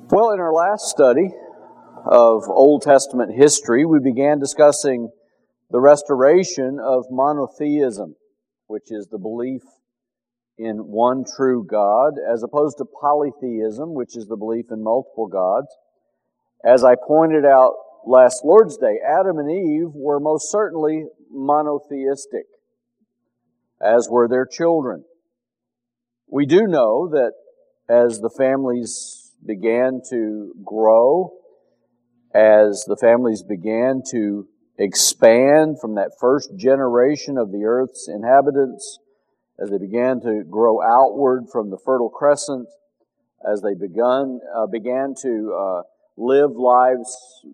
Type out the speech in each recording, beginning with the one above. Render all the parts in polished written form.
Well, in our last study of Old Testament history, we began discussing the restoration of monotheism, which is the belief in one true God, as opposed to polytheism, which is the belief in multiple gods. As I pointed out last Lord's Day, Adam and Eve were most certainly monotheistic, as were their children. We do know that as the families began to grow, as the families began to expand from that first generation of the earth's inhabitants, as they began to grow outward from the Fertile Crescent, as they began to live lives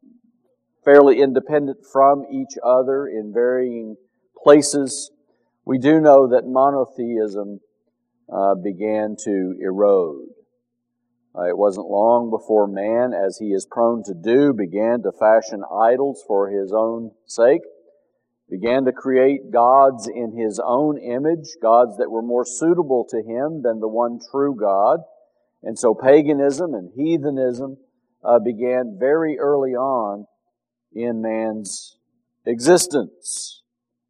fairly independent from each other in varying places, we do know that monotheism began to erode. It wasn't long before man, as he is prone to do, began to fashion idols for his own sake, began to create gods in his own image, gods that were more suitable to him than the one true God. And so paganism and heathenism began very early on in man's existence.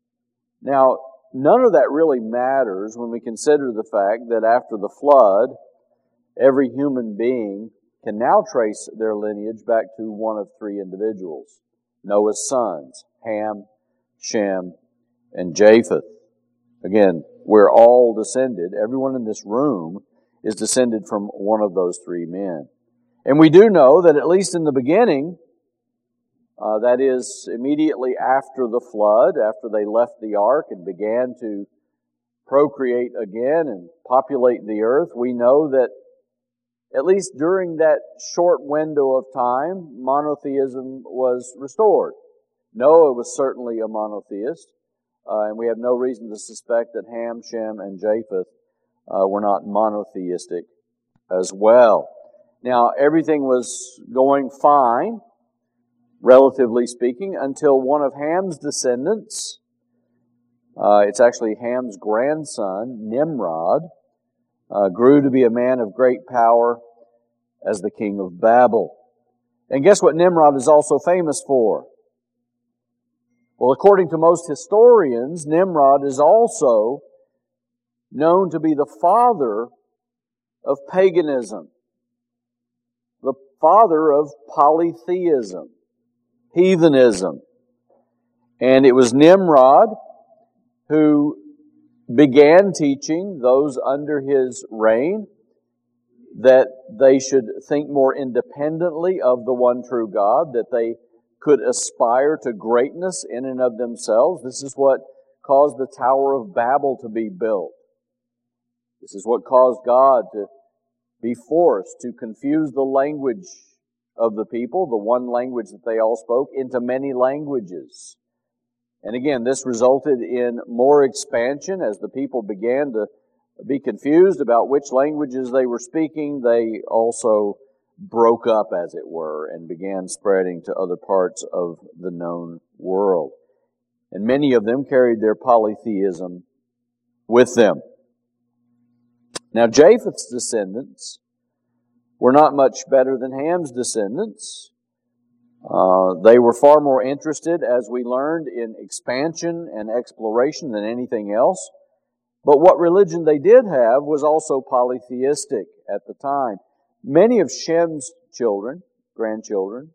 Now, none of that really matters when we consider the fact that after the flood, every human being can now trace their lineage back to one of three individuals: Noah's sons, Ham, Shem, and Japheth. Again, we're all descended. Everyone in this room is descended from one of those three men. And we do know that at least in the beginning, that is immediately after the flood, after they left the ark and began to procreate again and populate the earth, we know that at least during that short window of time, monotheism was restored. Noah was certainly a monotheist, and we have no reason to suspect that Ham, Shem, and Japheth were not monotheistic as well. Now, everything was going fine, relatively speaking, until one of Ham's descendants, it's actually Ham's grandson, Nimrod, grew to be a man of great power as the king of Babel. And guess what Nimrod is also famous for? Well, according to most historians, Nimrod is also known to be the father of paganism, the father of polytheism, heathenism. And it was Nimrod who began teaching those under his reign that they should think more independently of the one true God, that they could aspire to greatness in and of themselves. This is what caused the Tower of Babel to be built. This is what caused God to be forced to confuse the language of the people, the one language that they all spoke, into many languages. And again, this resulted in more expansion as the people began to be confused about which languages they were speaking. They also broke up, as it were, and began spreading to other parts of the known world. And many of them carried their polytheism with them. Now, Japheth's descendants were not much better than Ham's descendants. They were far more interested, as we learned, in expansion and exploration than anything else. But what religion they did have was also polytheistic at the time. Many of Shem's children, grandchildren,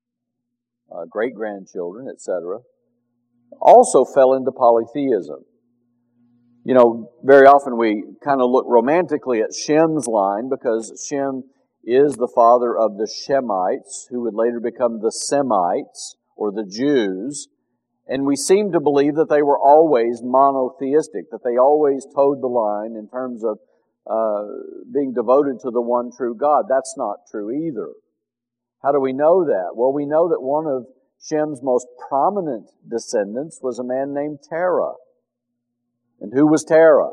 great-grandchildren, etc., also fell into polytheism. You know, very often we kind of look romantically at Shem's line because Shem is the father of the Shemites, who would later become the Semites, or the Jews. And we seem to believe that they were always monotheistic, that they always towed the line in terms of being devoted to the one true God. That's not true either. How do we know that? Well, we know that one of Shem's most prominent descendants was a man named Terah. And who was Terah?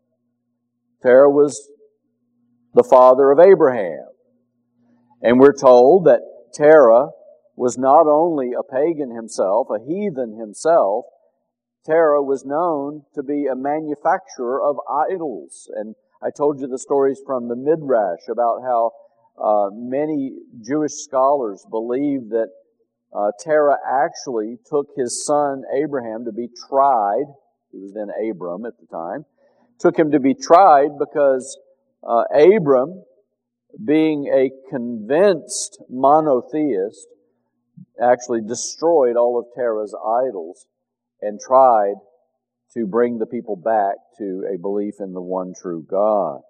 Terah was the father of Abraham. And we're told that Terah was not only a pagan himself, a heathen himself. Terah was known to be a manufacturer of idols. And I told you the stories from the Midrash about how Many Jewish scholars believe that Terah actually took his son Abraham to be tried. He was then Abram at the time. Took him to be tried because Abram, being a convinced monotheist, actually destroyed all of Terah's idols and tried to bring the people back to a belief in the one true God.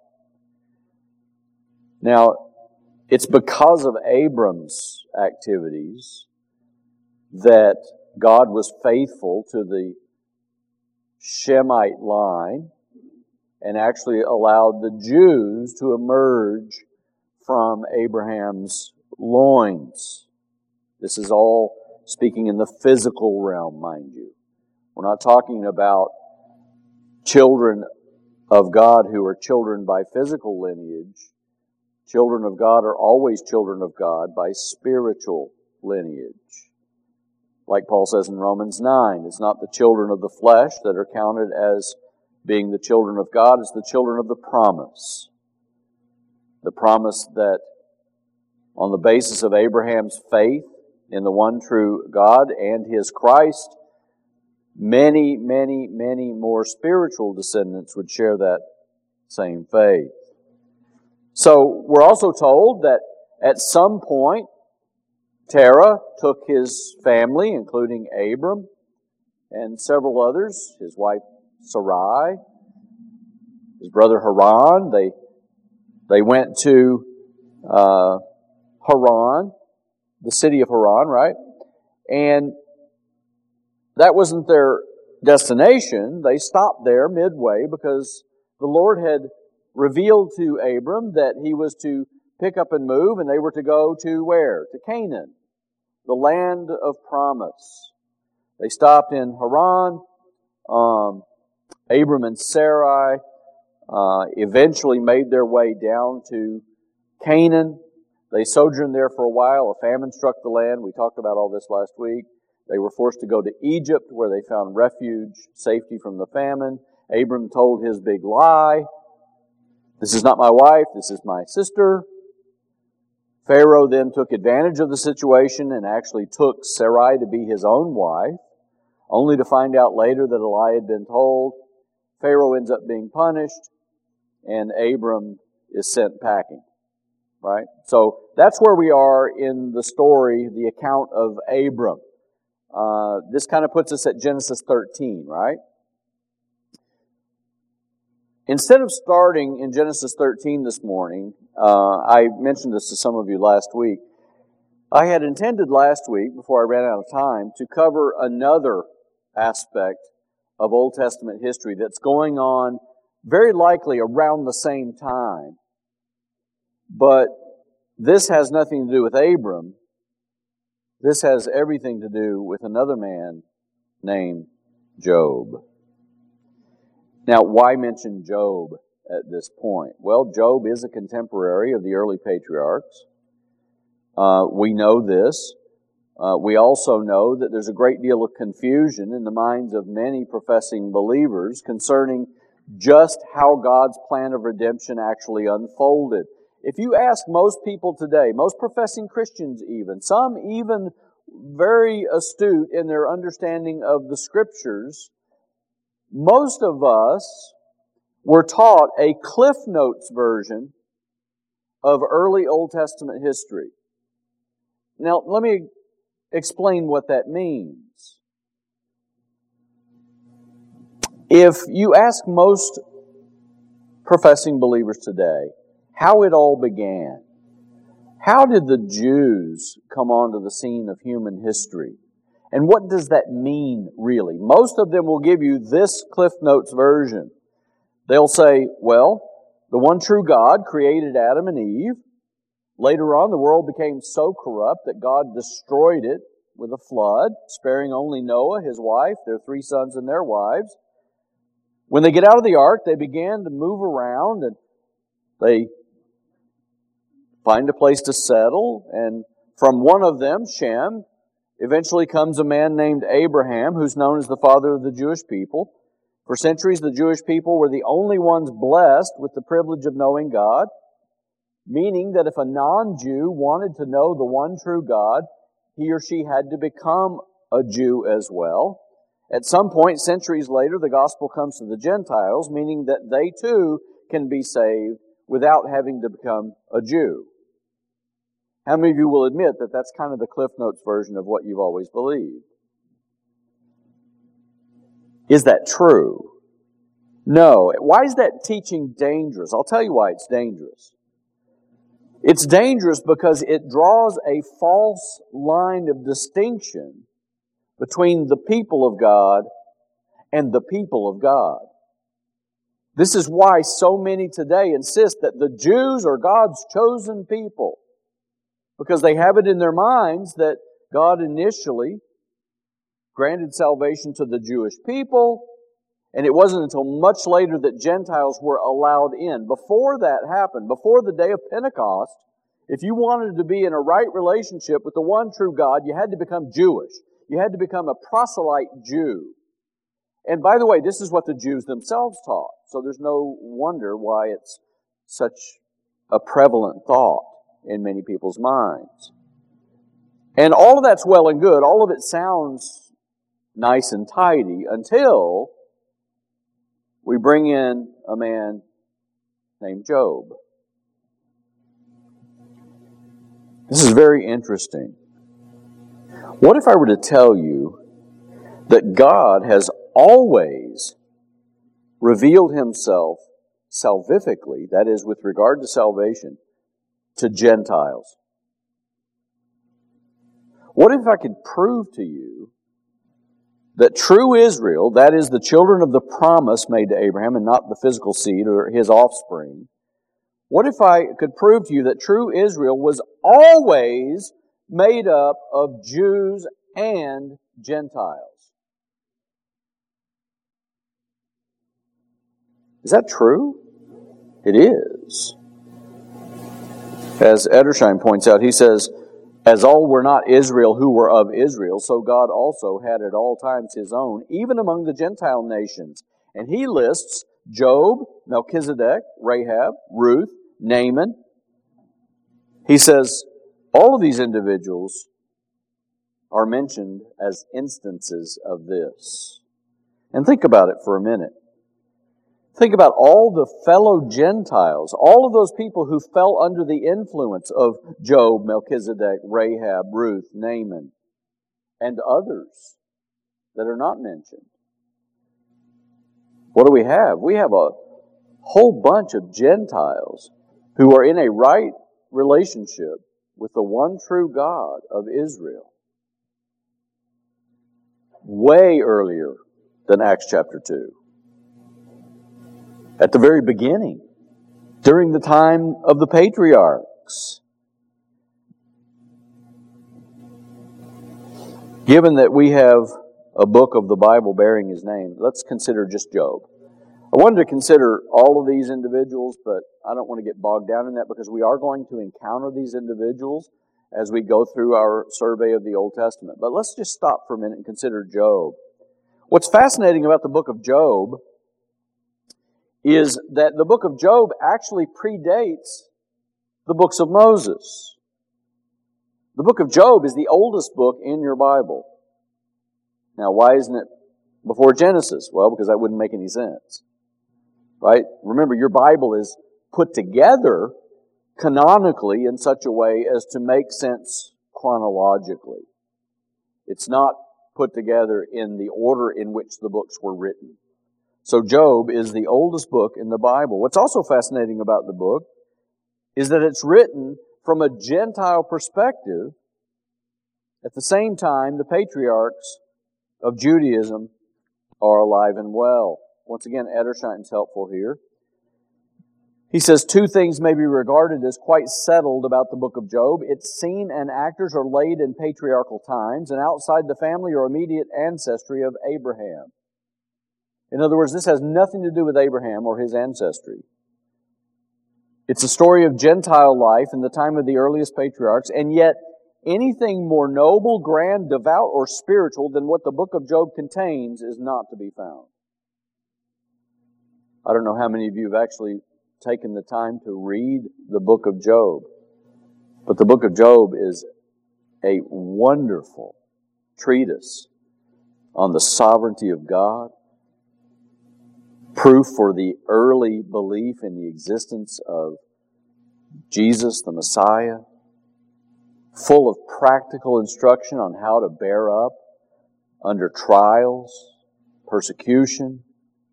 Now, it's because of Abram's activities that God was faithful to the Shemite line and actually allowed the Jews to emerge from Abraham's loins. This is all speaking in the physical realm, mind you. We're not talking about children of God who are children by physical lineage. Children of God are always children of God by spiritual lineage. Like Paul says in Romans 9, it's not the children of the flesh that are counted as being the children of God, it's the children of the promise. The promise that on the basis of Abraham's faith in the one true God and His Christ, many, many, many more spiritual descendants would share that same faith. So we're also told that at some point, Terah took his family, including Abram and several others, his wife Sarai, his brother Haran. They went to Haran, the city of Haran, right? And that wasn't their destination. They stopped there midway because the Lord had revealed to Abram that he was to pick up and move, and they were to go to where? To Canaan, the land of promise. They stopped in Haran. Abram and Sarai eventually made their way down to Canaan. They sojourned there for a while. A famine struck the land. We talked about all this last week. They were forced to go to Egypt, where they found refuge, safety from the famine. Abram told his big lie. This is not my wife, this is my sister. Pharaoh then took advantage of the situation and actually took Sarai to be his own wife, only to find out later that a lie had been told. Pharaoh ends up being punished, and Abram is sent packing. Right? So that's where we are in the story, the account of Abram. This kind of puts us at Genesis 13, right? Instead of starting in Genesis 13 this morning, I mentioned this to some of you last week. I had intended last week, before I ran out of time, to cover another aspect of Old Testament history that's going on very likely around the same time. But this has nothing to do with Abram. This has everything to do with another man named Job. Now, why mention Job at this point? Well, Job is a contemporary of the early patriarchs. We know this. We also know that there's a great deal of confusion in the minds of many professing believers concerning just how God's plan of redemption actually unfolded. If you ask most people today, most professing Christians even, some even very astute in their understanding of the Scriptures, most of us were taught a Cliff Notes version of early Old Testament history. Now, let me explain what that means. If you ask most professing believers today how it all began, how did the Jews come onto the scene of human history? And what does that mean, really? Most of them will give you this Cliff Notes version. They'll say, well, the one true God created Adam and Eve. Later on, the world became so corrupt that God destroyed it with a flood, sparing only Noah, his wife, their 3 sons, and their wives. When they get out of the ark, they began to move around, and they find a place to settle. And from one of them, Shem, eventually comes a man named Abraham, who's known as the father of the Jewish people. For centuries, the Jewish people were the only ones blessed with the privilege of knowing God. meaning that if a non-Jew wanted to know the one true God, he or she had to become a Jew as well. At some point, centuries later, the gospel comes to the Gentiles, meaning that they too can be saved without having to become a Jew. How many of you will admit that that's kind of the Cliff Notes version of what you've always believed? Is that true? No. Why is that teaching dangerous? I'll tell you why it's dangerous. It's dangerous because it draws a false line of distinction between the people of God and the people of God. This is why so many today insist that the Jews are God's chosen people, because they have it in their minds that God initially granted salvation to the Jewish people, and it wasn't until much later that Gentiles were allowed in. Before that happened, before the day of Pentecost, if you wanted to be in a right relationship with the one true God, you had to become Jewish. You had to become a proselyte Jew. And by the way, this is what the Jews themselves taught. So there's no wonder why it's such a prevalent thought in many people's minds. And all of that's well and good. All of it sounds nice and tidy until we bring in a man named Job. This is very interesting. What if I were to tell you that God has always revealed Himself salvifically, that is, with regard to salvation, to Gentiles? What if I could prove to you that true Israel, that is, the children of the promise made to Abraham and not the physical seed or his offspring, what if I could prove to you that true Israel was always made up of Jews and Gentiles? Is that true? It is. As Edersheim points out, he says, as all were not Israel who were of Israel, so God also had at all times His own, even among the Gentile nations. And he lists Job, Melchizedek, Rahab, Ruth, Naaman. He says all of these individuals are mentioned as instances of this. And think about it for a minute. Think about all the fellow Gentiles, all of those people who fell under the influence of Job, Melchizedek, Rahab, Ruth, Naaman, and others that are not mentioned. What do we have? We have a whole bunch of Gentiles who are in a right relationship with the one true God of Israel. Way earlier than Acts chapter 2. At the very beginning, during the time of the patriarchs. Given that we have a book of the Bible bearing His name, let's consider just Job. I wanted to consider all of these individuals, but I don't want to get bogged down in that because we are going to encounter these individuals as we go through our survey of the Old Testament. But let's just stop for a minute and consider Job. What's fascinating about the book of Job is that the book of Job actually predates the books of Moses. The book of Job is the oldest book in your Bible. Now, why isn't it before Genesis? Well, because that wouldn't make any sense. Right? Remember, your Bible is put together canonically in such a way as to make sense chronologically. It's not put together in the order in which the books were written. So Job is the oldest book in the Bible. What's also fascinating about the book is that it's written from a Gentile perspective. At the same time, the patriarchs of Judaism are alive and well. Once again, Edersheim's helpful here. He says two things may be regarded as quite settled about the book of Job. Its scene and actors are laid in patriarchal times and outside the family or immediate ancestry of Abraham. In other words, this has nothing to do with Abraham or his ancestry. It's a story of Gentile life in the time of the earliest patriarchs, and yet anything more noble, grand, devout, or spiritual than what the book of Job contains is not to be found. I don't know how many of you have actually taken the time to read the book of Job. But the book of Job is a wonderful treatise on the sovereignty of God, proof for the early belief in the existence of Jesus, the Messiah, full of practical instruction on how to bear up under trials, persecution.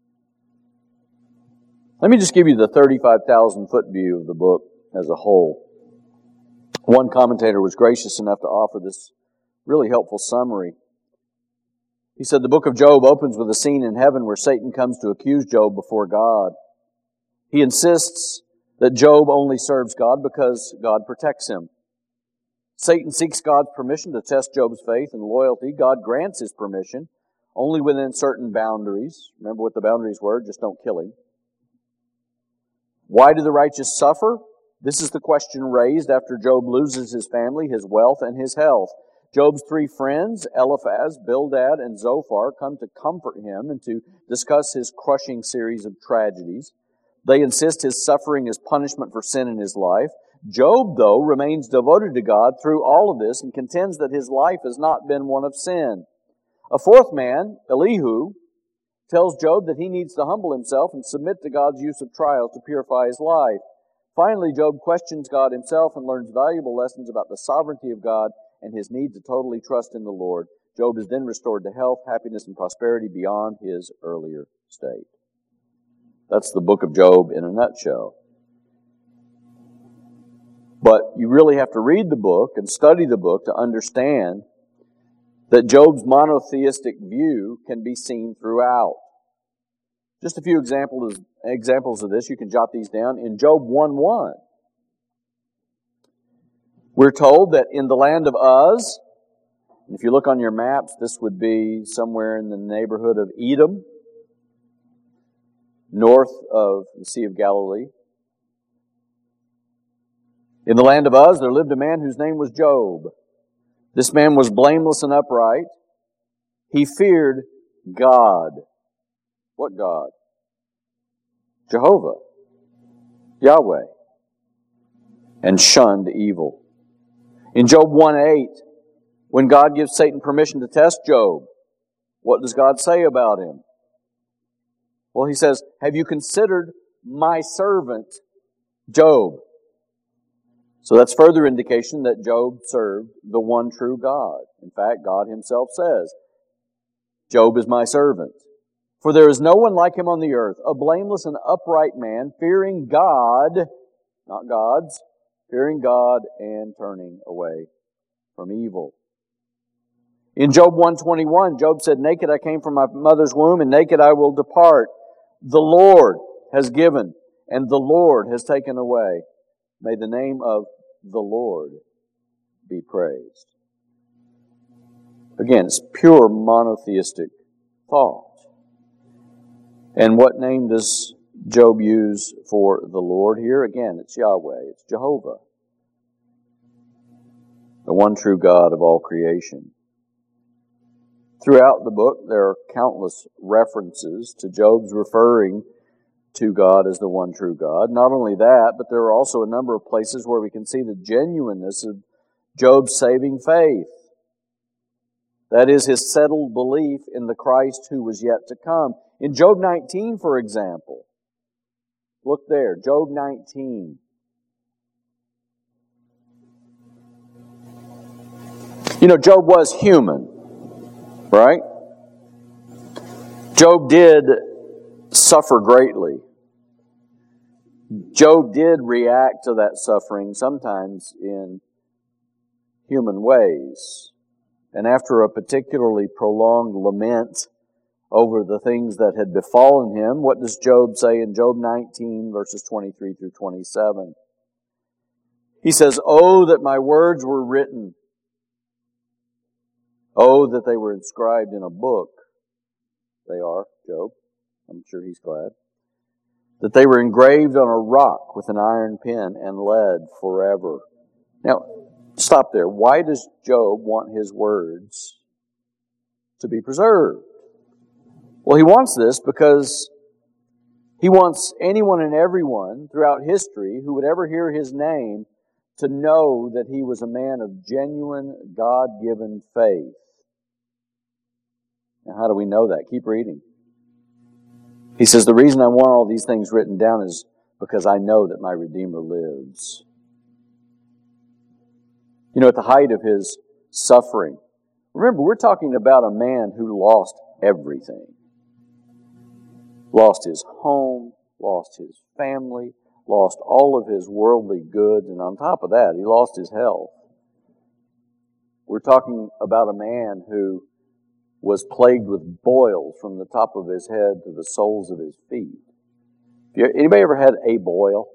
Let me just give you the 35,000-foot view of the book as a whole. One commentator was gracious enough to offer this really helpful summary. He said the book of Job opens with a scene in heaven where Satan comes to accuse Job before God. He insists that Job only serves God because God protects him. Satan seeks God's permission to test Job's faith and loyalty. God grants his permission, only within certain boundaries. Remember what the boundaries were, just don't kill him. Why do the righteous suffer? This is the question raised after Job loses his family, his wealth, and his health. Job's three friends, Eliphaz, Bildad, and Zophar, come to comfort him and to discuss his crushing series of tragedies. They insist his suffering is punishment for sin in his life. Job, though, remains devoted to God through all of this and contends that his life has not been one of sin. A fourth man, Elihu, tells Job that he needs to humble himself and submit to God's use of trials to purify his life. Finally, Job questions God himself and learns valuable lessons about the sovereignty of God and his need to totally trust in the Lord. Job is then restored to health, happiness, and prosperity beyond his earlier state. That's the book of Job in a nutshell. But you really have to read the book and study the book to understand that Job's monotheistic view can be seen throughout. Just a few examples of this. You can jot these down. In Job 1:1, we're told that in the land of Uz, and if you look on your maps, this would be somewhere in the neighborhood of Edom, north of the Sea of Galilee. In the land of Uz, there lived a man whose name was Job. This man was blameless and upright. He feared God. What God? Jehovah, Yahweh, and shunned evil. In Job 1:8, when God gives Satan permission to test Job, what does God say about him? Well, he says, "Have you considered my servant Job?" So that's further indication that Job served the one true God. In fact, God himself says, "Job is my servant. For there is no one like him on the earth, a blameless and upright man, fearing God," not gods, "fearing God and turning away from evil." In Job 1:21, Job said, "Naked I came from my mother's womb, and naked I will depart. The Lord has given, and the Lord has taken away. May the name of the Lord be praised." Again, it's pure monotheistic thought. And what name does Job use for the Lord here? Again, it's Yahweh. It's Jehovah, the one true God of all creation. Throughout the book, there are countless references to Job's referring to God as the one true God. Not only that, but there are also a number of places where we can see the genuineness of Job's saving faith. That is, his settled belief in the Christ who was yet to come. In Job 19, for example, look there, Job 19. You know, Job was human, right? Job did suffer greatly. Job did react to that suffering sometimes in human ways. And after a particularly prolonged lament over the things that had befallen him, what does Job say in Job 19, verses 23 through 27? He says, "Oh, that my words were written. Oh, that they were inscribed in a book." They are, Job. I'm sure he's glad. "That they were engraved on a rock with an iron pen and lead forever." Now, stop there. Why does Job want his words to be preserved? Well, he wants this because He wants anyone and everyone throughout history who would ever hear His name to know that He was a man of genuine, God-given faith. Now, how do we know that? Keep reading. He says, the reason I want all these things written down is because I know that my Redeemer lives. You know, at the height of His suffering, remember, we're talking about a man who lost everything. Lost his home, lost his family, lost all of his worldly goods, and on top of that, he lost his health. We're talking about a man who was plagued with boils from the top of his head to the soles of his feet. Anybody ever had a boil?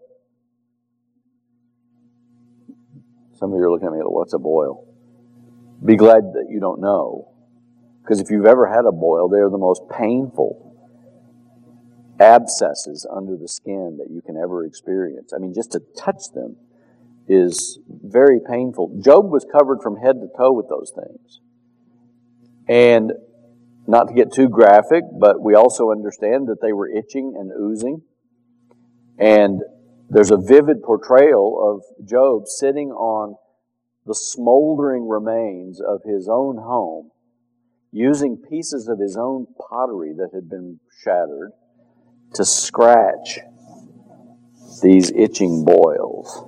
Some of you are looking at me like, what's a boil? Be glad that you don't know. Because if you've ever had a boil, they're the most painful abscesses under the skin that you can ever experience. I mean, just to touch them is very painful. Job was covered from head to toe with those things. And not to get too graphic, but we also understand that they were itching and oozing. And there's a vivid portrayal of Job sitting on the smoldering remains of his own home, using pieces of his own pottery that had been shattered to scratch these itching boils.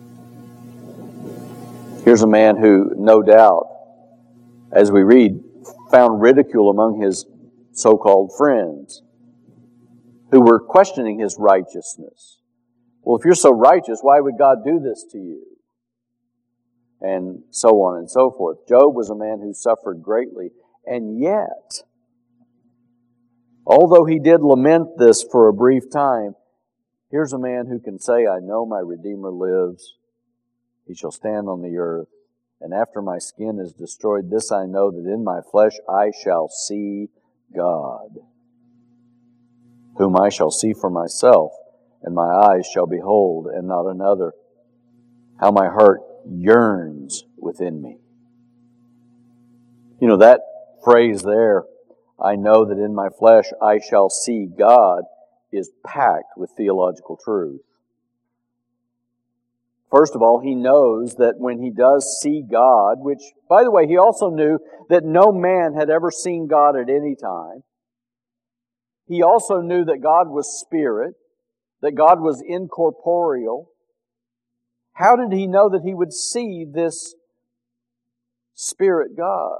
Here's a man who, no doubt, as we read, found ridicule among his so-called friends who were questioning his righteousness. Well, if you're so righteous, why would God do this to you? And so on and so forth. Job was a man who suffered greatly, and yet, although he did lament this for a brief time, here's a man who can say, I know my Redeemer lives. He shall stand on the earth. And after my skin is destroyed, this I know, that in my flesh I shall see God, whom I shall see for myself, and my eyes shall behold, and not another. How my heart yearns within me. You know, that phrase there, I know that in my flesh I shall see God, is packed with theological truth. First of all, he knows that when he does see God, which, by the way, he also knew that no man had ever seen God at any time. He also knew that God was spirit, that God was incorporeal. How did he know that he would see this Spirit God?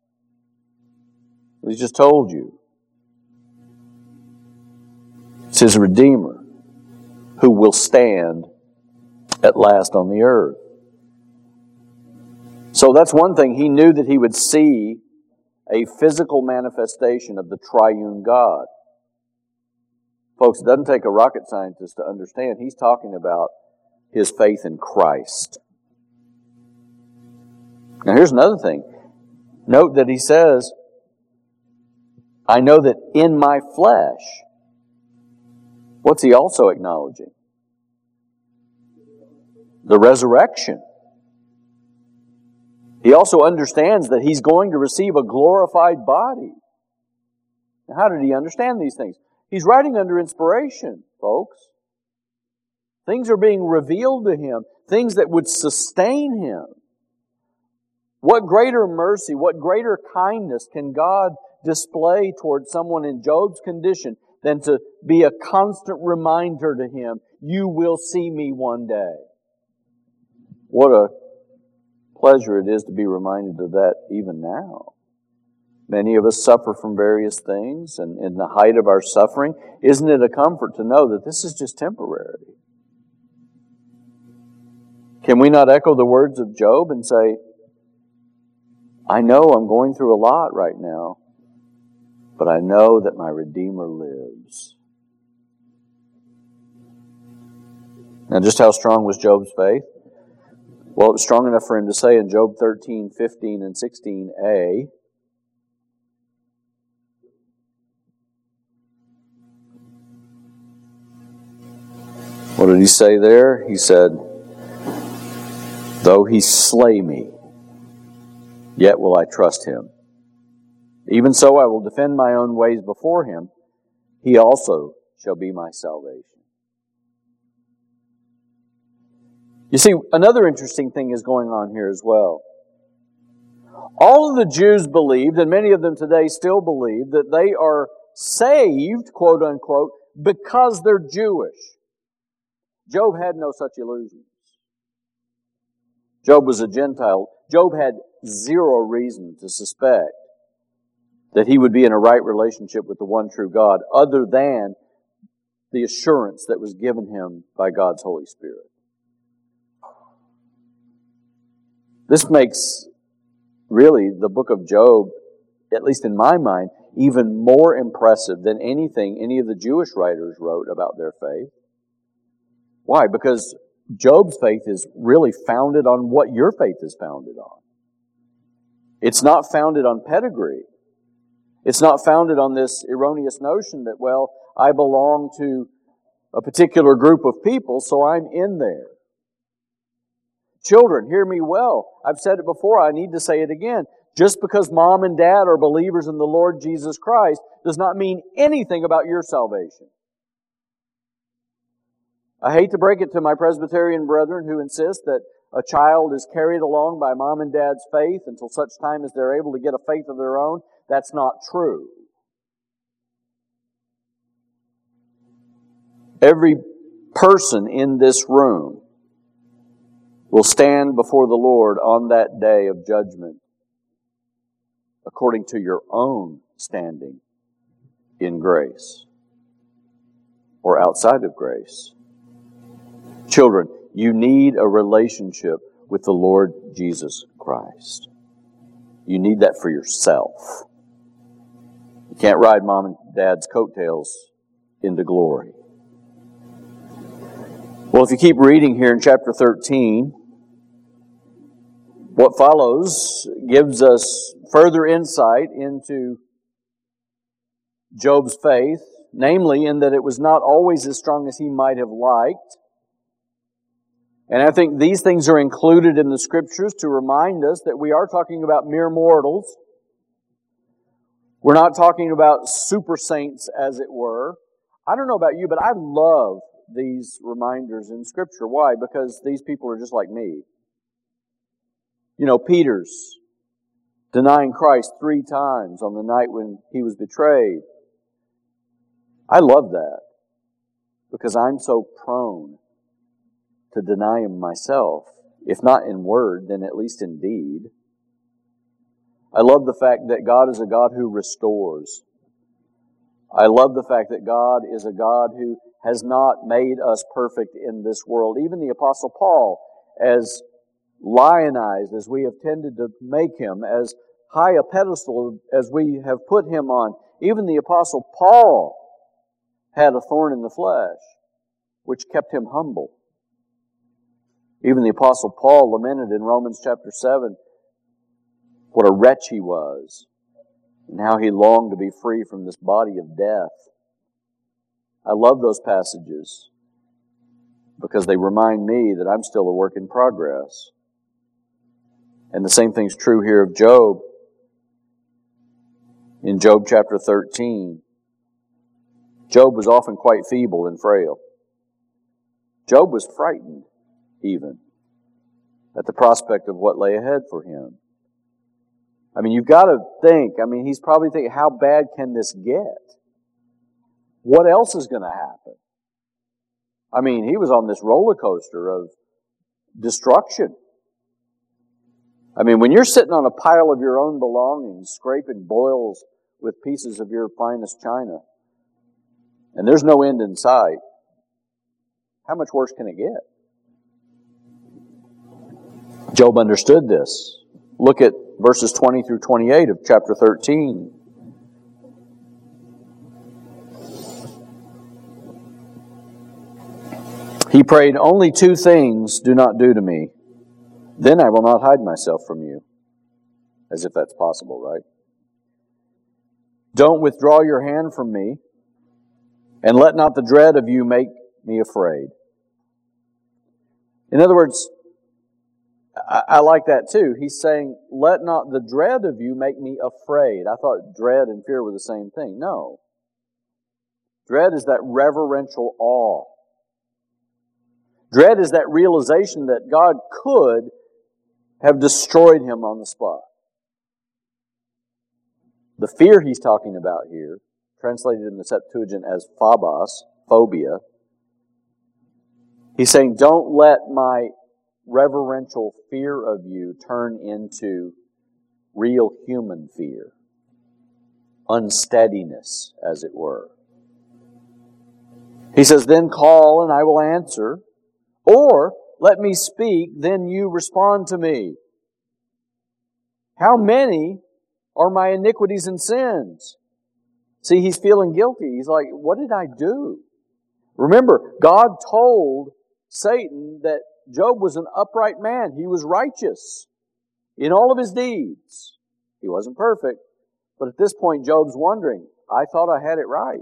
He just told you. It's His Redeemer who will stand at last on the earth. So that's one thing. He knew that he would see a physical manifestation of the triune God. Folks, it doesn't take a rocket scientist to understand. He's talking about his faith in Christ. Now here's another thing. Note that he says, I know that in my flesh. What's he also acknowledging? The resurrection. He also understands that he's going to receive a glorified body. Now, how did he understand these things? He's writing under inspiration, folks. Things are being revealed to him, things that would sustain him. What greater mercy, what greater kindness can God display toward someone in Job's condition than to be a constant reminder to him, you will see me one day. What a pleasure it is to be reminded of that even now. Many of us suffer from various things, and in the height of our suffering, isn't it a comfort to know that this is just temporary? Can we not echo the words of Job and say, I know I'm going through a lot right now, but I know that my Redeemer lives. Now, just how strong was Job's faith? Well, it was strong enough for him to say in Job 13, 15, and 16a, what did he say there? He said, though he slay me, yet will I trust him. Even so I will defend my own ways before him. He also shall be my salvation. You see, another interesting thing is going on here as well. All of the Jews believed, and many of them today still believe, that they are saved, quote unquote, because they're Jewish. Job had no such illusions. Job was a Gentile. Job had zero reason to suspect that he would be in a right relationship with the one true God, other than the assurance that was given him by God's Holy Spirit. This makes really the book of Job, at least in my mind, even more impressive than anything any of the Jewish writers wrote about their faith. Why? Because Job's faith is really founded on what your faith is founded on. It's not founded on pedigree. It's not founded on this erroneous notion that, well, I belong to a particular group of people, so I'm in there. Children, hear me well. I've said it before, I need to say it again. Just because mom and dad are believers in the Lord Jesus Christ does not mean anything about your salvation. I hate to break it to my Presbyterian brethren who insist that a child is carried along by mom and dad's faith until such time as they're able to get a faith of their own. That's not true. Every person in this room will stand before the Lord on that day of judgment according to your own standing in grace or outside of grace. Children, you need a relationship with the Lord Jesus Christ. You need that for yourself. You can't ride mom and dad's coattails into glory. Well, if you keep reading here in chapter 13, what follows gives us further insight into Job's faith, namely in that it was not always as strong as he might have liked. And I think these things are included in the Scriptures to remind us that we are talking about mere mortals. We're not talking about super saints, as it were. I don't know about you, but I love these reminders in Scripture. Why? Because these people are just like me. You know, Peter's denying Christ 3 times on the night when he was betrayed. I love that because I'm so prone to deny Him myself, if not in word, then at least in deed. I love the fact that God is a God who restores. I love the fact that God is a God who has not made us perfect in this world. Even the Apostle Paul, as lionized as we have tended to make him, as high a pedestal as we have put him on, even the Apostle Paul had a thorn in the flesh, which kept him humble. Even the Apostle Paul lamented in Romans chapter 7 what a wretch he was and how he longed to be free from this body of death. I love those passages because they remind me that I'm still a work in progress. And the same thing's true here of Job. In Job chapter 13, Job was often quite feeble and frail. Job was frightened even at the prospect of what lay ahead for him. I mean, you've got to think, he's probably thinking, how bad can this get? What else is going to happen? He was on this roller coaster of destruction. When you're sitting on a pile of your own belongings, scraping boils with pieces of your finest china, and there's no end in sight, how much worse can it get? Job understood this. Look at verses 20 through 28 of chapter 13. He prayed, "Only 2 things do not do to me. Then I will not hide myself from you." As if that's possible, right? "Don't withdraw your hand from me, and let not the dread of you make me afraid." In other words, I like that too. He's saying, let not the dread of you make me afraid. I thought dread and fear were the same thing. No. Dread is that reverential awe. Dread is that realization that God could have destroyed him on the spot. The fear he's talking about here, translated in the Septuagint as phobia, he's saying, don't let my reverential fear of you turn into real human fear. Unsteadiness, as it were. He says, then call and I will answer. Or, let me speak, then you respond to me. How many are my iniquities and sins? See, he's feeling guilty. He's like, what did I do? Remember, God told Satan that Job was an upright man. He was righteous in all of his deeds. He wasn't perfect. But at this point, Job's wondering, I thought I had it right.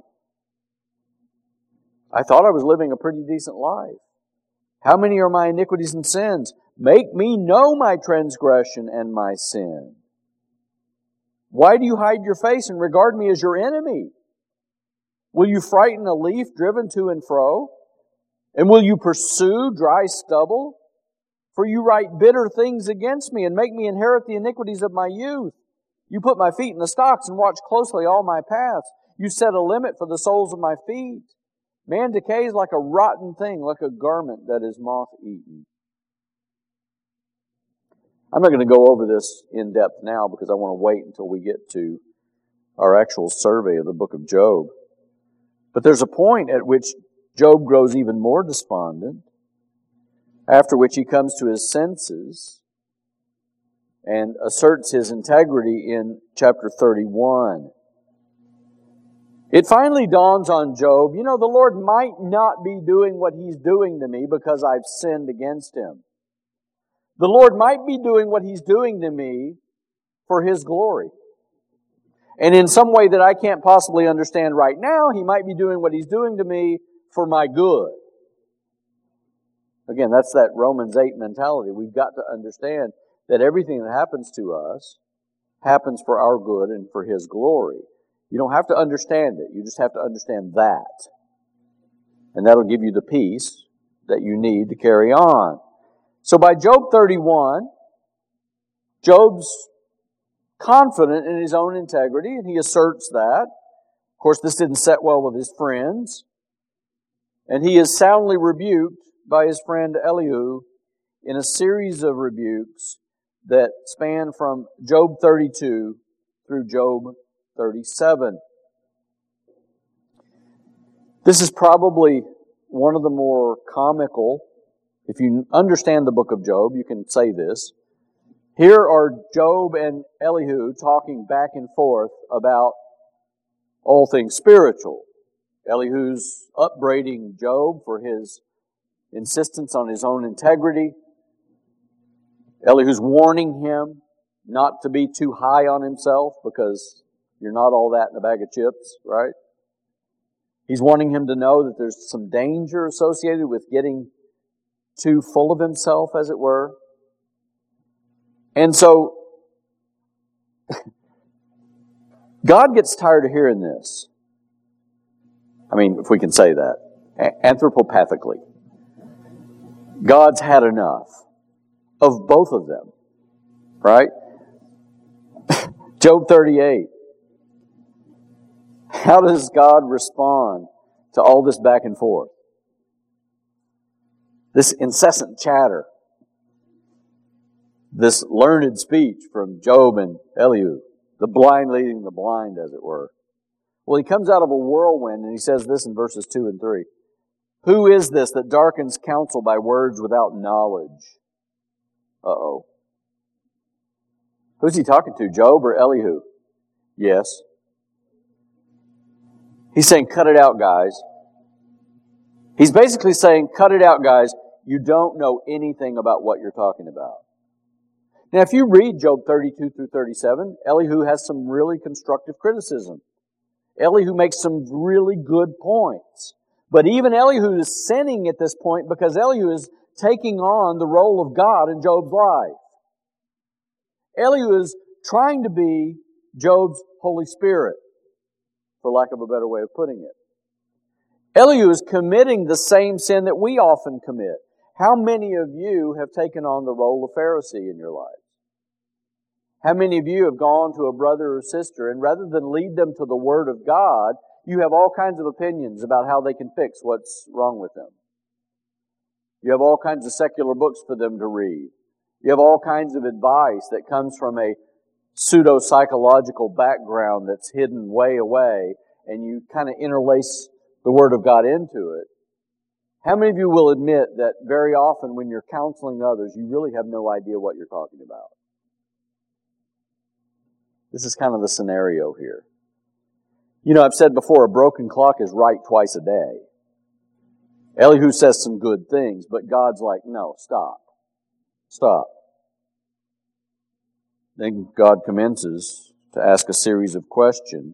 I thought I was living a pretty decent life. How many are my iniquities and sins? Make me know my transgression and my sin. Why do you hide your face and regard me as your enemy? Will you frighten a leaf driven to and fro? And will you pursue dry stubble? For you write bitter things against me and make me inherit the iniquities of my youth. You put my feet in the stocks and watch closely all my paths. You set a limit for the soles of my feet. Man decays like a rotten thing, like a garment that is moth-eaten. I'm not going to go over this in depth now because I want to wait until we get to our actual survey of the book of Job. But there's a point at which Job grows even more despondent, after which he comes to his senses and asserts his integrity in chapter 31. It finally dawns on Job, the Lord might not be doing what He's doing to me because I've sinned against Him. The Lord might be doing what He's doing to me for His glory. And in some way that I can't possibly understand right now, He might be doing what He's doing to me for my good. Again, that's that Romans 8 mentality. We've got to understand that everything that happens to us happens for our good and for His glory. You don't have to understand it. You just have to understand that. And that'll give you the peace that you need to carry on. So by Job 31, Job's confident in his own integrity, and he asserts that. Of course, this didn't set well with his friends. And he is soundly rebuked by his friend Elihu in a series of rebukes that span from Job 32 through Job 37. This is probably one of the more comical. If you understand the book of Job, you can say this. Here are Job and Elihu talking back and forth about all things spiritual. Elihu's upbraiding Job for his insistence on his own integrity. Elihu's warning him not to be too high on himself because you're not all that in a bag of chips, right? He's wanting him to know that there's some danger associated with getting too full of himself, as it were. And so, God gets tired of hearing this. I mean, if we can say that. Anthropopathically. God's had enough of both of them. Right? Job 38. How does God respond to all this back and forth? This incessant chatter. This learned speech from Job and Elihu. The blind leading the blind, as it were. Well, he comes out of a whirlwind and he says this in verses 2 and 3. Who is this that darkens counsel by words without knowledge? Uh-oh. Who's he talking to, Job or Elihu? Yes. He's saying, cut it out, guys. He's basically saying, cut it out, guys. You don't know anything about what you're talking about. Now, if you read Job 32 through 37, Elihu has some really constructive criticism. Elihu makes some really good points. But even Elihu is sinning at this point because Elihu is taking on the role of God in Job's life. Elihu is trying to be Job's Holy Spirit, for lack of a better way of putting it. Elihu is committing the same sin that we often commit. How many of you have taken on the role of Pharisee in your life? How many of you have gone to a brother or sister and rather than lead them to the Word of God, you have all kinds of opinions about how they can fix what's wrong with them? You have all kinds of secular books for them to read. You have all kinds of advice that comes from a pseudo-psychological background that's hidden way away, and you kind of interlace the Word of God into it. How many of you will admit that very often when you're counseling others, you really have no idea what you're talking about? This is kind of the scenario here. You know, I've said before, a broken clock is right twice a day. Elihu says some good things, but God's like, no, stop. Stop. Then God commences to ask a series of questions.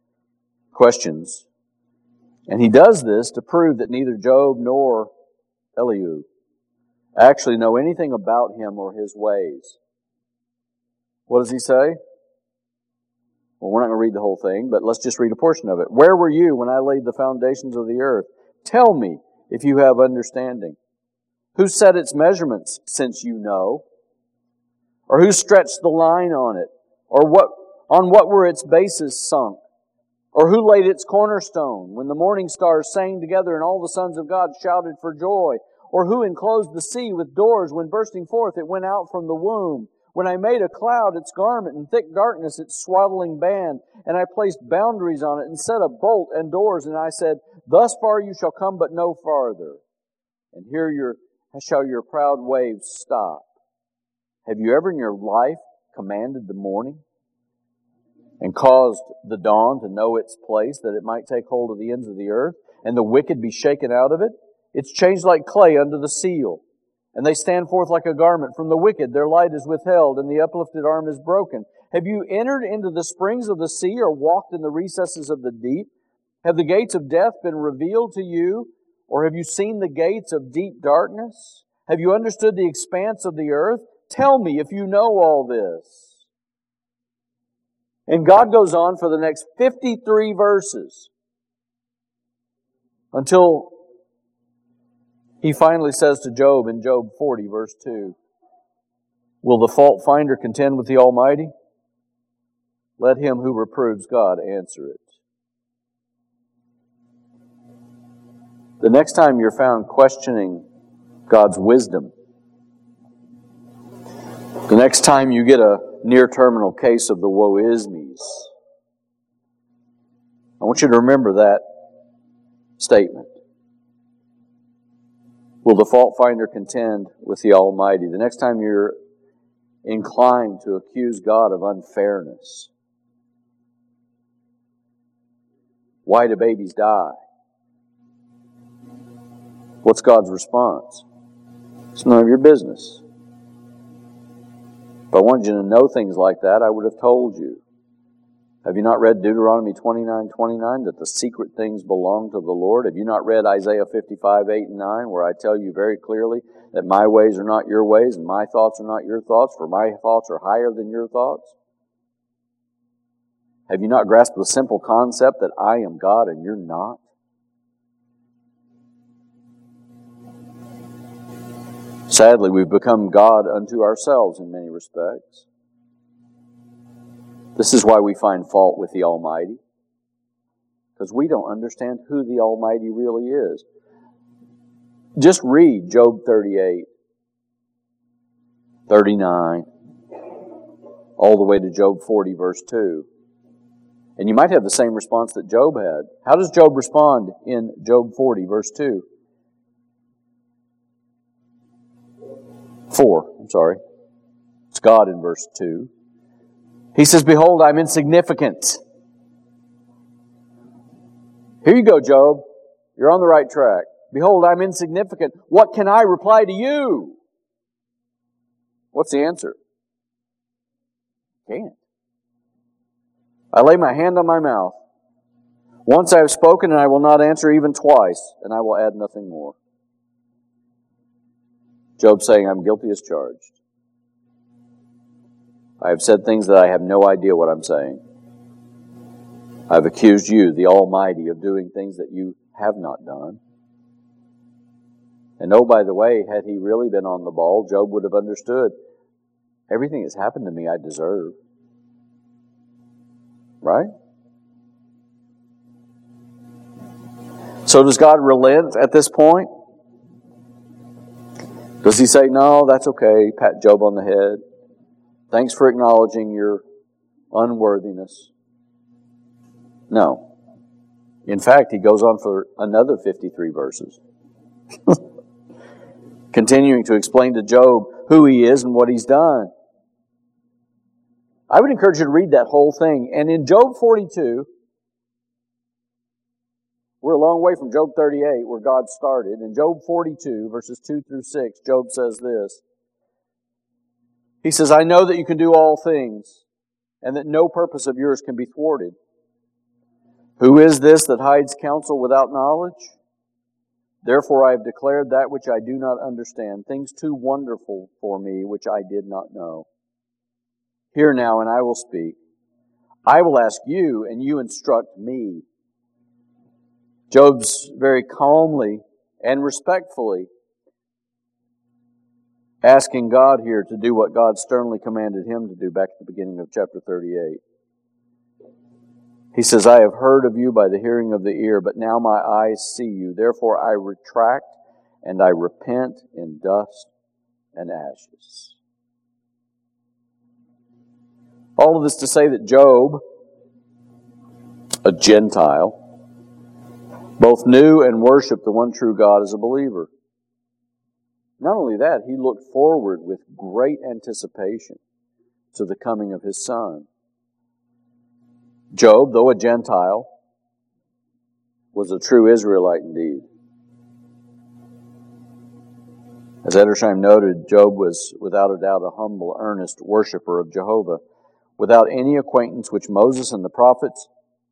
And He does this to prove that neither Job nor Elihu actually know anything about him or his ways. What does He say? Well, we're not going to read the whole thing, but let's just read a portion of it. Where were you when I laid the foundations of the earth? Tell me if you have understanding. Who set its measurements, since you know? Or who stretched the line on it? Or on what were its bases sunk? Or who laid its cornerstone when the morning stars sang together and all the sons of God shouted for joy? Or who enclosed the sea with doors when bursting forth it went out from the womb? When I made a cloud its garment and thick darkness its swaddling band, and I placed boundaries on it and set a bolt and doors, and I said, thus far you shall come, but no farther. And here shall your proud waves stop. Have you ever in your life commanded the morning and caused the dawn to know its place, that it might take hold of the ends of the earth, and the wicked be shaken out of it? It's changed like clay under the seal. And they stand forth like a garment. From the wicked their light is withheld, and the uplifted arm is broken. Have you entered into the springs of the sea, or walked in the recesses of the deep? Have the gates of death been revealed to you, or have you seen the gates of deep darkness? Have you understood the expanse of the earth? Tell me if you know all this. And God goes on for the next 53 verses until He finally says to Job in Job 40, verse 2, will the fault finder contend with the Almighty? Let him who reproves God answer it. The next time you're found questioning God's wisdom, the next time you get a near-terminal case of the woe-is-me's, I want you to remember that statement. Will the fault finder contend with the Almighty? The next time you're inclined to accuse God of unfairness. Why do babies die? What's God's response? It's none of your business. If I wanted you to know things like that, I would have told you. Have you not read Deuteronomy 29:29, that the secret things belong to the Lord? Have you not read Isaiah 55:8 and 9, where I tell you very clearly that my ways are not your ways and my thoughts are not your thoughts, for my thoughts are higher than your thoughts? Have you not grasped the simple concept that I am God and you're not? Sadly, we've become God unto ourselves in many respects. This is why we find fault with the Almighty, because we don't understand who the Almighty really is. Just read Job 38, 39, all the way to Job 40, verse 2. And you might have the same response that Job had. How does Job respond in Job 40, verse 2? 4, I'm sorry. It's God in verse 2. He says, behold, I'm insignificant. Here you go, Job. You're on the right track. Behold, I'm insignificant. What can I reply to you? What's the answer? Can't. I lay my hand on my mouth. Once I have spoken, and I will not answer even twice, and I will add nothing more. Job saying, I'm guilty as charged. I have said things that I have no idea what I'm saying. I've accused you, the Almighty, of doing things that you have not done. And oh, by the way, had he really been on the ball, Job would have understood, everything that's happened to me I deserve. Right? So does God relent at this point? Does he say, no, that's okay, pat Job on the head. Thanks for acknowledging your unworthiness. No. In fact, he goes on for another 53 verses. Continuing to explain to Job who he is and what he's done. I would encourage you to read that whole thing. And in Job 42, we're a long way from Job 38, where God started. In Job 42, verses 2 through 6, Job says this. He says, I know that you can do all things, and that no purpose of yours can be thwarted. Who is this that hides counsel without knowledge? Therefore I have declared that which I do not understand, things too wonderful for me which I did not know. Hear now, and I will speak. I will ask you, and you instruct me. Job's very calmly and respectfully asking God here to do what God sternly commanded him to do back at the beginning of chapter 38. He says, I have heard of you by the hearing of the ear, but now my eyes see you. Therefore I retract and I repent in dust and ashes. All of this to say that Job, a Gentile, both knew and worshiped the one true God as a believer. Not only that, he looked forward with great anticipation to the coming of his Son. Job, though a Gentile, was a true Israelite indeed. As Edersheim noted, Job was without a doubt a humble, earnest worshiper of Jehovah, without any acquaintance with Moses and the prophets.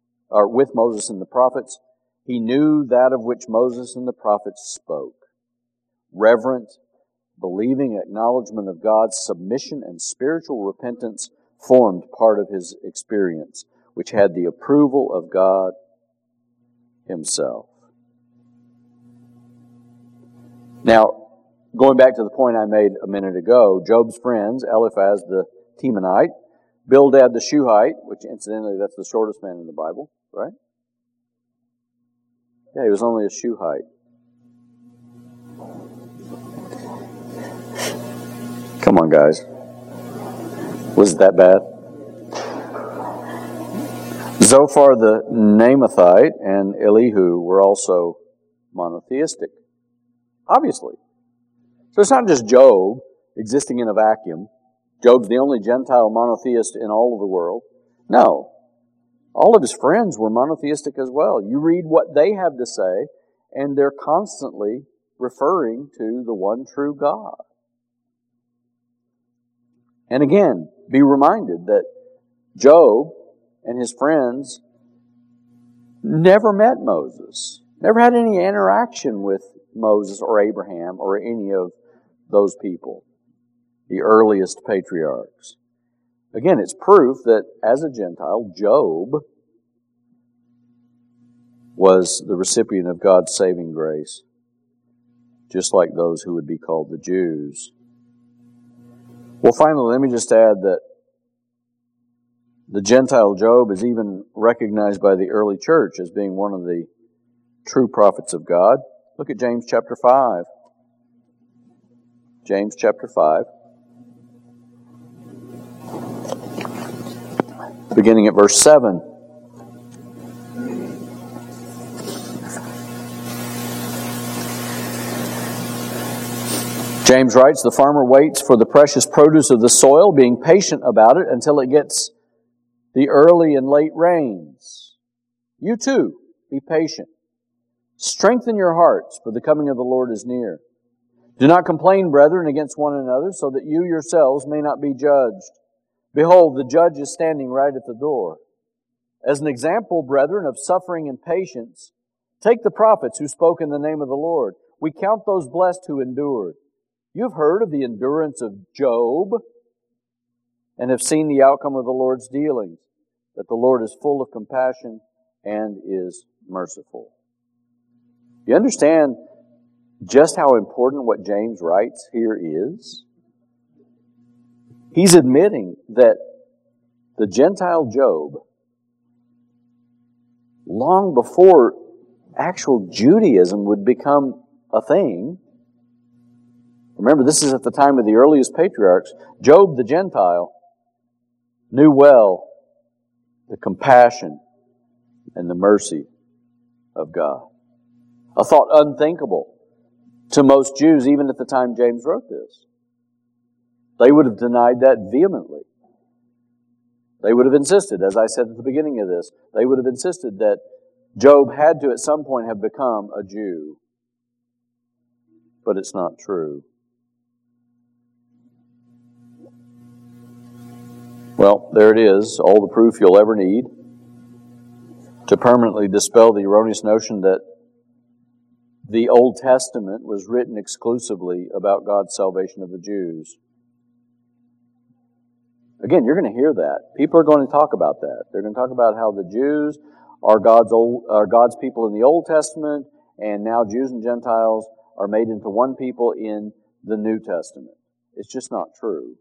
He knew that of which Moses and the prophets spoke. Reverent, believing acknowledgement of God's submission and spiritual repentance formed part of his experience, which had the approval of God himself. Now, going back to the point I made a minute ago, Job's friends, Eliphaz the Temanite, Bildad the Shuhite, which incidentally that's the shortest man in the Bible, right? Yeah, he was only a Shuhite. Come on, guys. Was it that bad? Zophar the Naamathite and Elihu were also monotheistic. Obviously. So it's not just Job existing in a vacuum. Job's the only Gentile monotheist in all of the world. No. All of his friends were monotheistic as well. You read what they have to say, and they're constantly referring to the one true God. And again, be reminded that Job and his friends never met Moses, never had any interaction with Moses or Abraham or any of those people, the earliest patriarchs. Again, it's proof that as a Gentile, Job was the recipient of God's saving grace, just like those who would be called the Jews. Well, finally, let me just add that the Gentile Job is even recognized by the early church as being one of the true prophets of God. Look at James chapter 5. James chapter 5. Beginning at verse 7. James writes, the farmer waits for the precious produce of the soil, being patient about it until it gets the early and late rains. You too, be patient. Strengthen your hearts, for the coming of the Lord is near. Do not complain, brethren, against one another, so that you yourselves may not be judged. Behold, the judge is standing right at the door. As an example, brethren, of suffering and patience, take the prophets who spoke in the name of the Lord. We count those blessed who endured. You have heard of the endurance of Job and have seen the outcome of the Lord's dealings, that the Lord is full of compassion and is merciful. You understand just how important what James writes here is? He's admitting that the Gentile Job, long before actual Judaism would become a thing, remember this is at the time of the earliest patriarchs, Job the Gentile knew well the compassion and the mercy of God. A thought unthinkable to most Jews even at the time James wrote this. They would have denied that vehemently. They would have insisted, as I said at the beginning of this, they would have insisted that Job had to at some point have become a Jew. But it's not true. Well, there it is, all the proof you'll ever need to permanently dispel the erroneous notion that the Old Testament was written exclusively about God's salvation of the Jews. Again, you're going to hear that. People are going to talk about that. They're going to talk about how the Jews are God's people in the Old Testament, and now Jews and Gentiles are made into one people in the New Testament. It's just not true.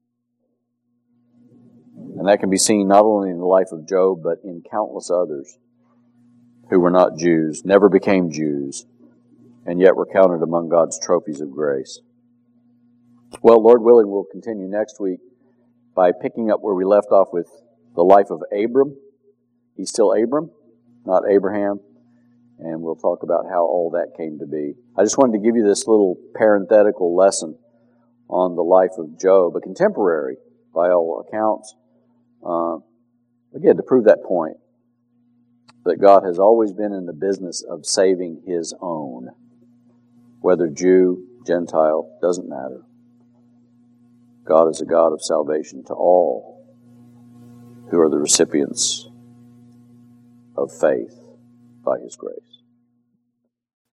And that can be seen not only in the life of Job, but in countless others who were not Jews, never became Jews, and yet were counted among God's trophies of grace. Well, Lord willing, we'll continue next week by picking up where we left off with the life of Abram. He's still Abram, not Abraham. And we'll talk about how all that came to be. I just wanted to give you this little parenthetical lesson on the life of Job, a contemporary by all accounts. Again, to prove that point, that God has always been in the business of saving His own. Whether Jew, Gentile, doesn't matter. God is a God of salvation to all who are the recipients of faith by His grace.